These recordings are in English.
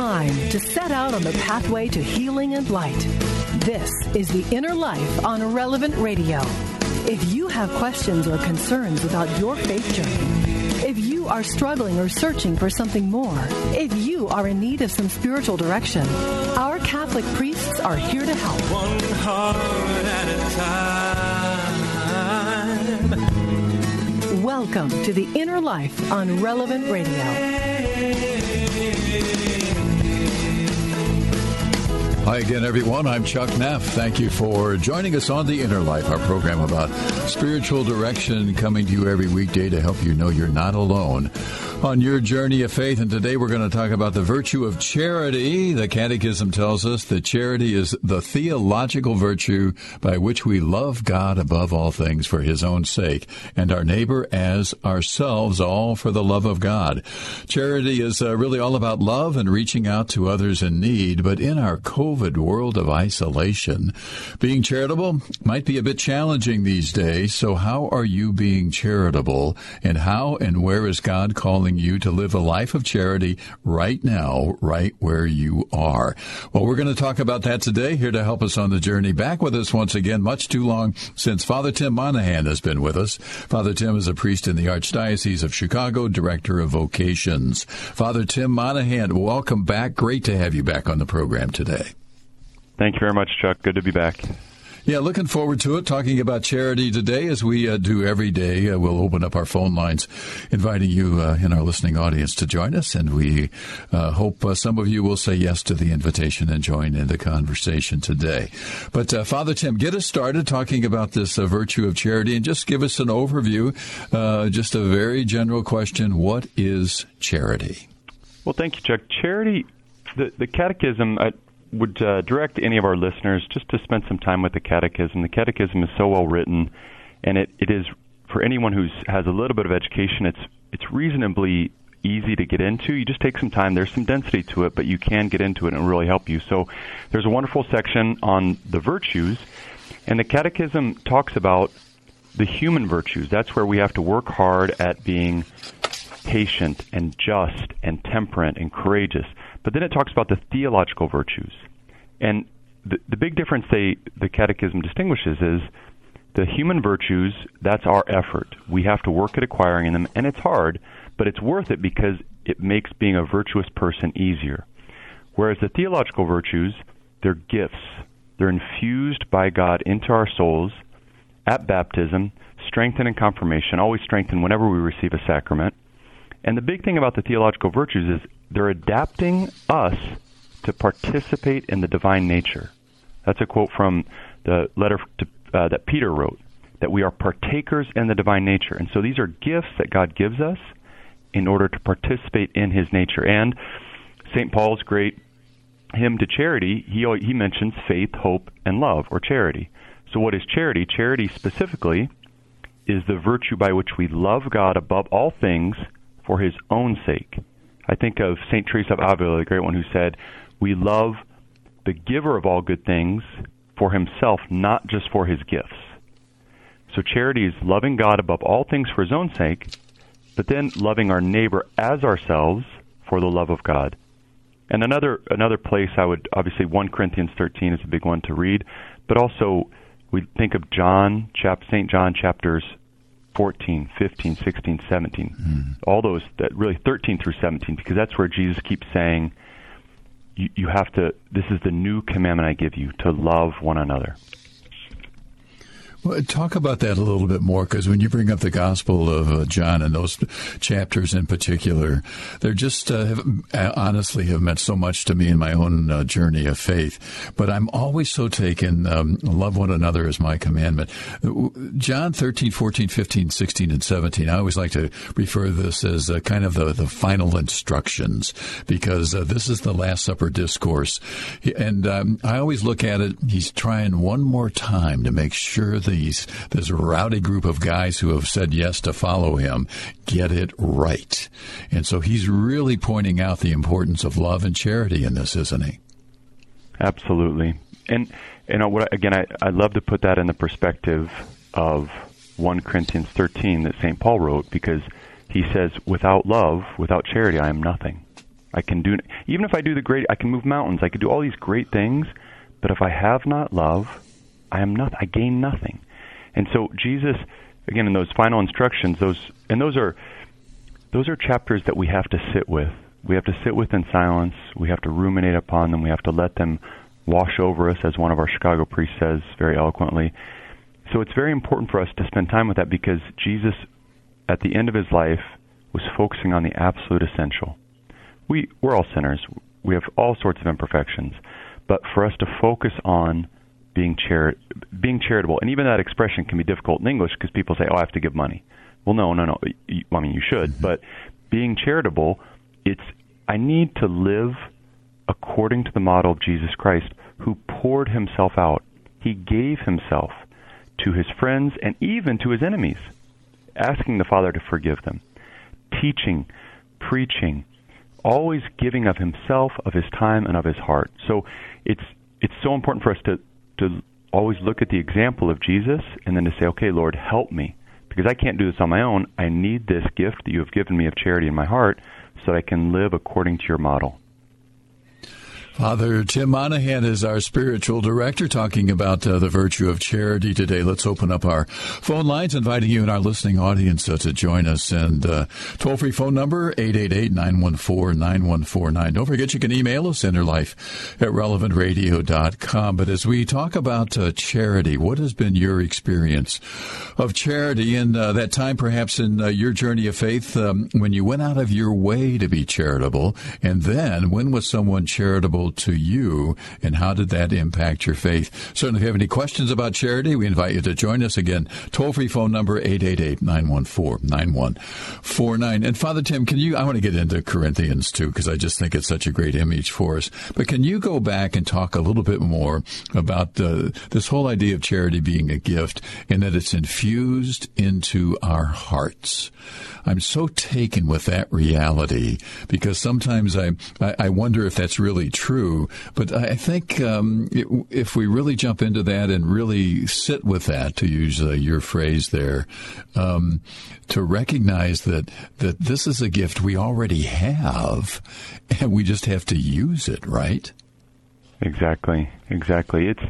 time to set out on the pathway to healing and light. This is The Inner Life on Relevant Radio. If you have questions or concerns about your faith journey, if you are struggling or searching for something more, if you are in need of some spiritual direction, our Catholic priests are here to help. One heart at a time. Welcome to The Inner Life on Relevant Radio. Hi again, everyone. I'm Chuck Neff. Thank you for joining us on The Inner Life, our program about spiritual direction, coming to you every weekday to help you know you're not alone on your journey of faith. And today we're going to talk about the virtue of charity. The Catechism tells us that charity is the theological virtue by which we love God above all things for his own sake, and our neighbor as ourselves, all for the love of God. Charity is really all about love and reaching out to others in need, but in our COVID world of isolation, being charitable might be a bit challenging these days. So how are you being charitable, and how and where is God calling you to live a life of charity right now, right where you are? Well, we're going to talk about that today. Here to help us on the journey. Back with us once again, much too long since, Father Tim Monahan has been with us. Father Tim is a priest in the Archdiocese of Chicago, Director of Vocations. Father Tim Monahan, welcome back. Great to have you back on the program today. Thank you very much, Chuck. Good to be back. Yeah, looking forward to it, talking about charity today, as we do every day. We'll open up our phone lines, inviting you in our listening audience to join us, and we hope some of you will say yes to the invitation and join in the conversation today. But Father Tim, get us started talking about this virtue of charity, and just give us an overview, just a very general question. What is charity? Well, thank you, Chuck. Charity, the Catechism, would direct any of our listeners just to spend some time with the Catechism. The Catechism is so well written, and it is, for anyone who has a little bit of education, it's reasonably easy to get into. You just take some time. There's some density to it, but you can get into it and really help you. So there's a wonderful section on the virtues, and the Catechism talks about the human virtues. That's where we have to work hard at being patient and just and temperate and courageous. But then it talks about the theological virtues. And the big difference the Catechism distinguishes is the human virtues, that's our effort. We have to work at acquiring them, and it's hard, but it's worth it because it makes being a virtuous person easier. Whereas the theological virtues, they're gifts. They're infused by God into our souls at baptism, strengthened in confirmation, always strengthened whenever we receive a sacrament. And the big thing about the theological virtues is they're adapting us to participate in the divine nature. That's a quote from the letter that Peter wrote, that we are partakers in the divine nature. And so these are gifts that God gives us in order to participate in his nature. And St. Paul's great hymn to charity, he mentions faith, hope, and love, or charity. So what is charity? Charity specifically is the virtue by which we love God above all things for his own sake. I think of St. Teresa of Avila, the great one, who said, we love the giver of all good things for himself, not just for his gifts. So charity is loving God above all things for his own sake, but then loving our neighbor as ourselves for the love of God. And another place I would, obviously 1 Corinthians 13 is a big one to read, but also we think of St. John chapters 14, 15, 16, 17, all those, that really 13 through 17, because that's where Jesus keeps saying, you have to, this is the new commandment I give you, to love one another. Well, talk about that a little bit more, because when you bring up the Gospel of John and those chapters in particular, they're just honestly have meant so much to me in my own journey of faith. But I'm always so taken, love one another is my commandment. John 13, 14, 15, 16, and 17, I always like to refer to this as kind of the final instructions, because this is the Last Supper discourse. And I always look at it, he's trying one more time to make sure that this rowdy group of guys who have said yes to follow him get it right. And so he's really pointing out the importance of love and charity in this, isn't he? Absolutely. And I love to put that in the perspective of 1 Corinthians 13 that St. Paul wrote, because he says, without love, without charity, I am nothing. Even if I do I can move mountains. I can do all these great things, but if I have not love, I gain nothing. And so Jesus, again, in those final instructions, those are chapters that we have to sit with. We have to sit with in silence. We have to ruminate upon them. We have to let them wash over us, as one of our Chicago priests says very eloquently. So it's very important for us to spend time with that, because Jesus, at the end of his life, was focusing on the absolute essential. We're all sinners. We have all sorts of imperfections. But for us to focus on being charitable, and even that expression can be difficult in English because people say, I have to give money. Well, no. I mean, you should. But being charitable, I need to live according to the model of Jesus Christ, who poured himself out. He gave himself to his friends and even to his enemies, asking the Father to forgive them, teaching, preaching, always giving of himself, of his time, and of his heart. So it's so important for us to always look at the example of Jesus and then to say, okay, Lord, help me, because I can't do this on my own. I need this gift that you have given me of charity in my heart so that I can live according to your model. Father Tim Monahan is our spiritual director, talking about the virtue of charity today. Let's open up our phone lines, inviting you and our listening audience to join us. And toll-free phone number, 888-914-9149. Don't forget, you can email us, innerlife@relevantradio.com. But as we talk about charity, what has been your experience of charity in that time, perhaps in your journey of faith, when you went out of your way to be charitable? And then, when was someone charitable to you, and how did that impact your faith? Certainly, if you have any questions about charity, we invite you to join us. Again, toll-free phone number, 888-914-9149. And Father Tim, I want to get into Corinthians too, because I just think it's such a great image for us. But can you go back and talk a little bit more about this whole idea of charity being a gift, and that it's infused into our hearts? I'm so taken with that reality, because sometimes I wonder if that's really true. But I think if we really jump into that and really sit with that, to use your phrase there, to recognize that this is a gift we already have, and we just have to use it, right? Exactly. It's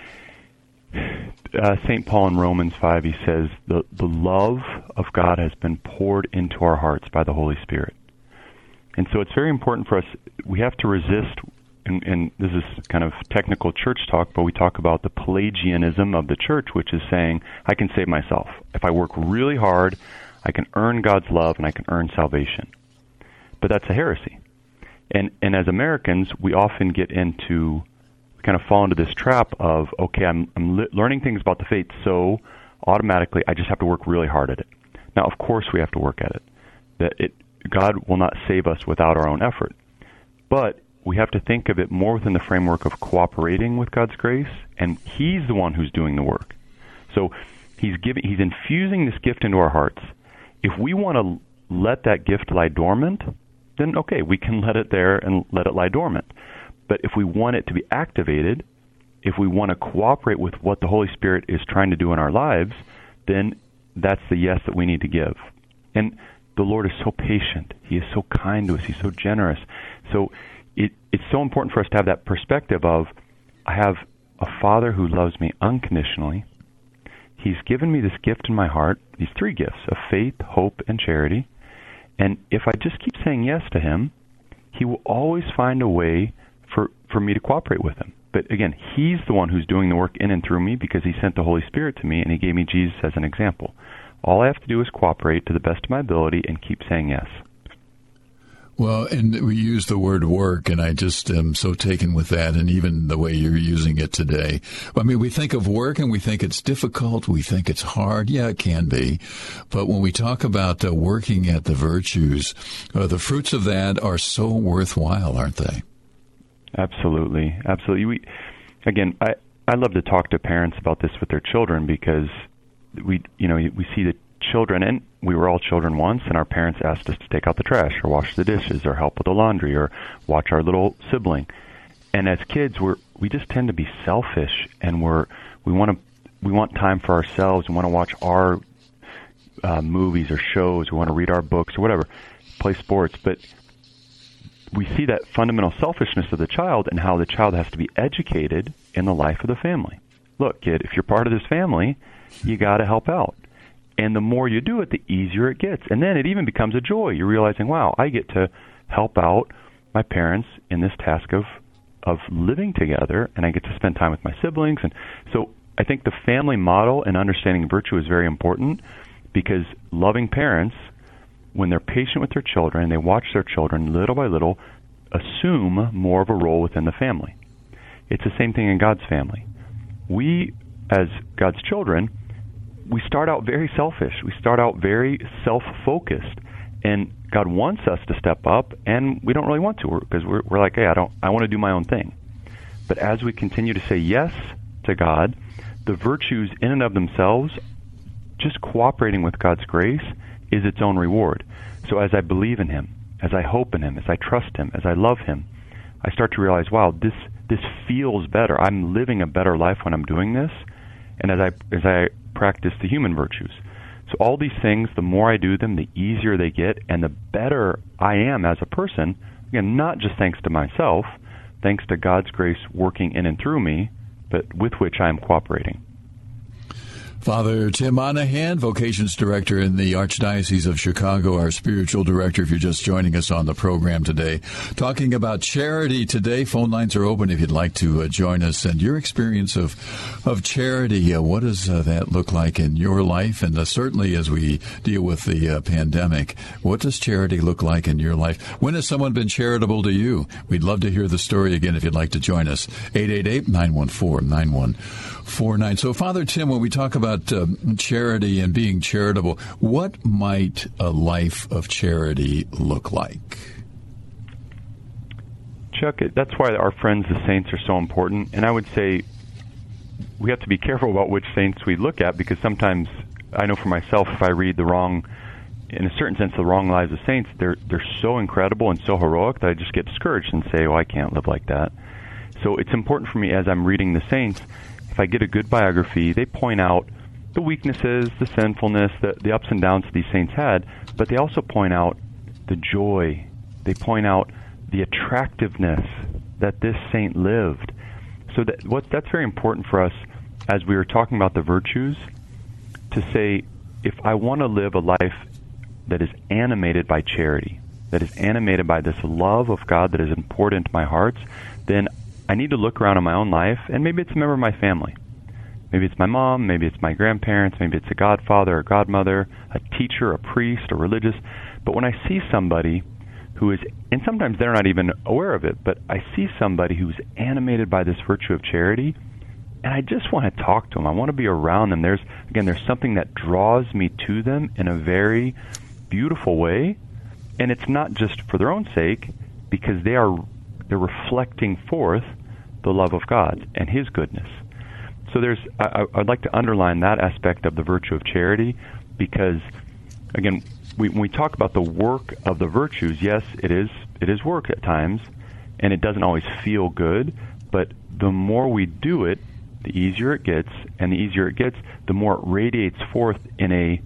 St. Paul in Romans 5, he says, the love of God has been poured into our hearts by the Holy Spirit. And so it's very important for us, we have to resist, and this is kind of technical church talk, but we talk about the Pelagianism of the church, which is saying, I can save myself. If I work really hard, I can earn God's love and I can earn salvation. But that's a heresy. And as Americans, we often kind of fall into this trap of, okay, I'm learning things about the faith, so automatically I just have to work really hard at it. Now, of course we have to work at it. God will not save us without our own effort. But we have to think of it more within the framework of cooperating with God's grace, and he's the one who's doing the work. So he's infusing this gift into our hearts. If we want to let that gift lie dormant, then okay, we can let it there and let it lie dormant. But if we want it to be activated, if we want to cooperate with what the Holy Spirit is trying to do in our lives, then that's the yes that we need to give. And the Lord is so patient. He is so kind to us. He's so generous. So it's so important for us to have that perspective of, I have a Father who loves me unconditionally. He's given me this gift in my heart, these three gifts of faith, hope, and charity. And if I just keep saying yes to him, he will always find a way for me to cooperate with him. But again, he's the one who's doing the work in and through me, because he sent the Holy Spirit to me and he gave me Jesus as an example. All I have to do is cooperate to the best of my ability and keep saying yes. Well, and we use the word work, and I just am so taken with that, and even the way you're using it today. I mean, we think of work and we think it's difficult, we think it's hard. Yeah, it can be. But when we talk about working at the virtues, the fruits of that are so worthwhile, aren't they? Absolutely. I love to talk to parents about this with their children, because we see the children, and we were all children once, and our parents asked us to take out the trash or wash the dishes or help with the laundry or watch our little sibling. And as kids, we just tend to be selfish, and we want time for ourselves. We want to watch our movies or shows. We want to read our books or whatever, play sports. But we see that fundamental selfishness of the child and how the child has to be educated in the life of the family. Look, kid, if you're part of this family, you got to help out. And the more you do it, the easier it gets. And then it even becomes a joy. You're realizing, wow, I get to help out my parents in this task of living together, and I get to spend time with my siblings. And so I think the family model and understanding virtue is very important, because loving parents, when they're patient with their children, they watch their children little by little assume more of a role within the family. It's the same thing in God's family. We, as God's children, we start out very selfish. We start out very self-focused, and God wants us to step up, and we don't really want to, because we're like, hey, I want to do my own thing. But as we continue to say yes to God, the virtues in and of themselves, just cooperating with God's grace, is its own reward. So as I believe in Him, as I hope in Him, as I trust Him, as I love Him, I start to realize, wow, this feels better. I'm living a better life when I'm doing this, and as I practice the human virtues. So all these things, the more I do them, the easier they get, and the better I am as a person. Again, not just thanks to myself, thanks to God's grace working in and through me, but with which I am cooperating. Father Tim Monahan, Vocations Director in the Archdiocese of Chicago, our spiritual director, if you're just joining us on the program today. Talking about charity today. Phone lines are open if you'd like to join us. And your experience of charity, what does that look like in your life? And certainly as we deal with the pandemic, what does charity look like in your life? When has someone been charitable to you? We'd love to hear the story again if you'd like to join us. 888-914-9149. So, Father Tim, when we talk about charity and being charitable, what might a life of charity look like? Chuck, that's why our friends, the saints, are so important. And I would say we have to be careful about which saints we look at, because sometimes, I know for myself, if I read in a certain sense, the wrong lives of saints, they're so incredible and so heroic that I just get discouraged and say, I can't live like that. So it's important for me, as I'm reading the saints, if I get a good biography, they point out the weaknesses, the sinfulness, the ups and downs that these saints had, but they also point out the joy. They point out the attractiveness that this saint lived. So that's very important for us as we were talking about the virtues, to say, if I want to live a life that is animated by charity, that is animated by this love of God that is important to my heart, then I need to look around in my own life, and maybe it's a member of my family. Maybe it's my mom, maybe it's my grandparents, maybe it's a godfather or godmother, a teacher, a priest, a religious. But when I see somebody who is, and sometimes they're not even aware of it, but I see somebody who's animated by this virtue of charity, and I just want to talk to them. I want to be around them. There's something that draws me to them in a very beautiful way, and it's not just for their own sake, because they're reflecting forth the love of God and His goodness. So I'd like to underline that aspect of the virtue of charity, because, again, when we talk about the work of the virtues, yes, it is work at times, and it doesn't always feel good, but the more we do it, the easier it gets, and the easier it gets, the more it radiates forth in a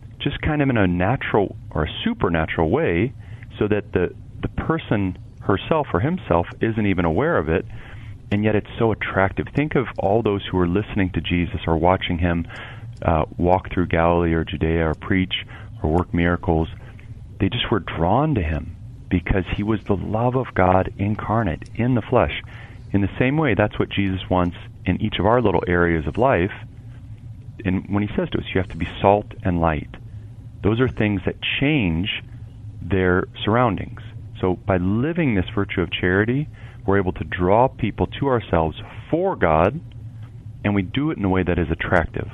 natural or a supernatural way, so that the person herself or himself isn't even aware of it, and yet it's so attractive. Think of all those who are listening to Jesus or watching Him walk through Galilee or Judea or preach or work miracles. They just were drawn to Him because He was the love of God incarnate in the flesh. In the same way, that's what Jesus wants in each of our little areas of life. And when He says to us, you have to be salt and light. Those are things that change their surroundings. So by living this virtue of charity, we're able to draw people to ourselves for God, and we do it in a way that is attractive.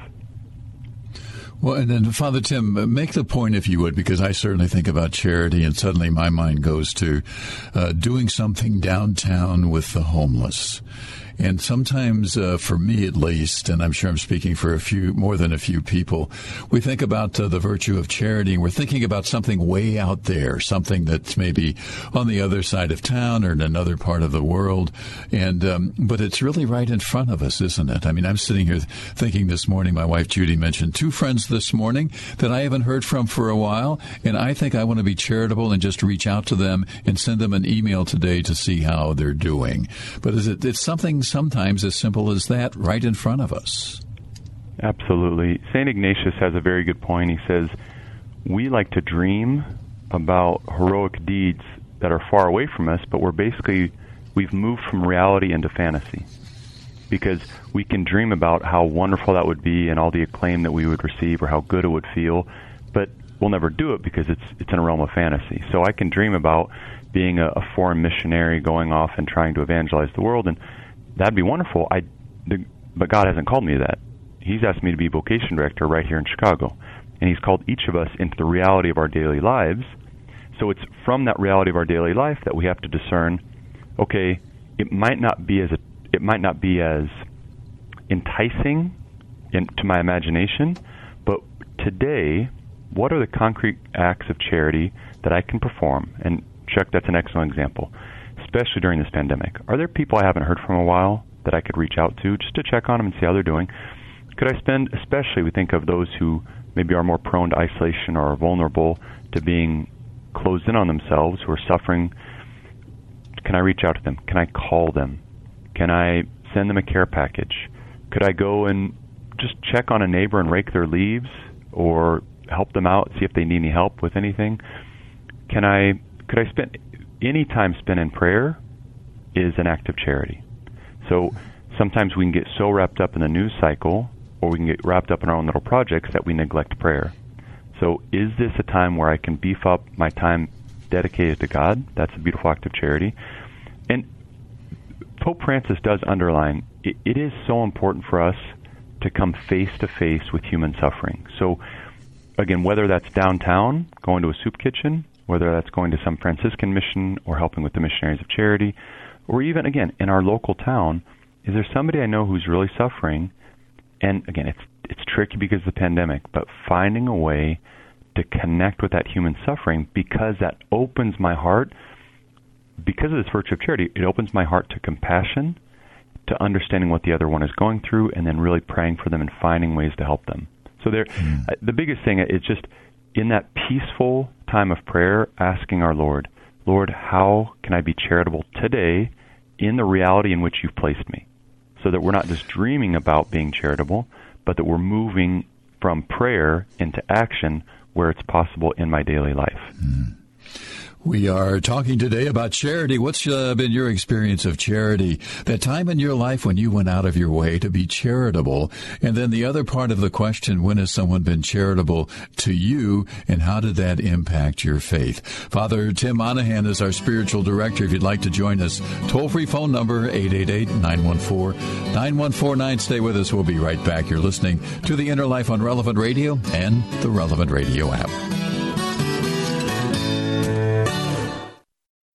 Well, and then, Father Tim, make the point, if you would, because I certainly think about charity, and suddenly my mind goes to doing something downtown with the homeless. And sometimes, for me at least, and I'm sure I'm speaking for more than a few people, we think about the virtue of charity, and we're thinking about something way out there, something that's maybe on the other side of town or in another part of the world. And but it's really right in front of us, isn't it? I mean, I'm sitting here thinking this morning, my wife Judy mentioned 2 friends this morning that I haven't heard from for a while, and I think I want to be charitable and just reach out to them and send them an email today to see how they're doing. But it's something sometimes as simple as that right in front of us. Absolutely. St. Ignatius has a very good point. He says, we like to dream about heroic deeds that are far away from us, but we've moved from reality into fantasy. Because we can dream about how wonderful that would be and all the acclaim that we would receive or how good it would feel, but we'll never do it because it's in a realm of fantasy. So I can dream about being a foreign missionary going off and trying to evangelize the world, and that'd be wonderful. But God hasn't called me to that. He's asked me to be vocation director right here in Chicago, and He's called each of us into the reality of our daily lives. So it's from that reality of our daily life that we have to discern, okay, it might not be as enticing to my imagination, but today, what are the concrete acts of charity that I can perform? And Chuck, that's an excellent example, especially during this pandemic. Are there people I haven't heard from a while that I could reach out to just to check on them and see how they're doing? Could I spend, especially we think of those who maybe are more prone to isolation or are vulnerable to being closed in on themselves, who are suffering, can I reach out to them? Can I call them? Can I send them a care package? Could I go and just check on a neighbor and rake their leaves or help them out, see if they need any help with anything? Could I spend any time spent in prayer is an act of charity. So sometimes we can get so wrapped up in the news cycle, or we can get wrapped up in our own little projects that we neglect prayer. So is this a time where I can beef up my time dedicated to God? That's a beautiful act of charity. And Pope Francis does underline, it is so important for us to come face to face with human suffering. So again, whether that's downtown, going to a soup kitchen, whether that's going to some Franciscan mission or helping with the Missionaries of Charity, or even, again, in our local town, is there somebody I know who's really suffering? And again, it's tricky because of the pandemic, but finding a way to connect with that human suffering, because that opens my heart, because of this virtue of charity, it opens my heart to compassion, to understanding what the other one is going through, and then really praying for them and finding ways to help them. So the biggest thing is just in that peaceful time of prayer, asking our Lord, how can I be charitable today in the reality in which you've placed me? So that we're not just dreaming about being charitable, but that we're moving from prayer into action where it's possible in my daily life. We are talking today about charity. What's been your experience of charity? That time in your life when you went out of your way to be charitable. And then the other part of the question, when has someone been charitable to you, and how did that impact your faith? Father Tim Monahan is our spiritual director. If you'd like to join us, toll-free phone number, 888-914-9149. Stay with us. We'll be right back. You're listening to The Inner Life on Relevant Radio and the Relevant Radio app.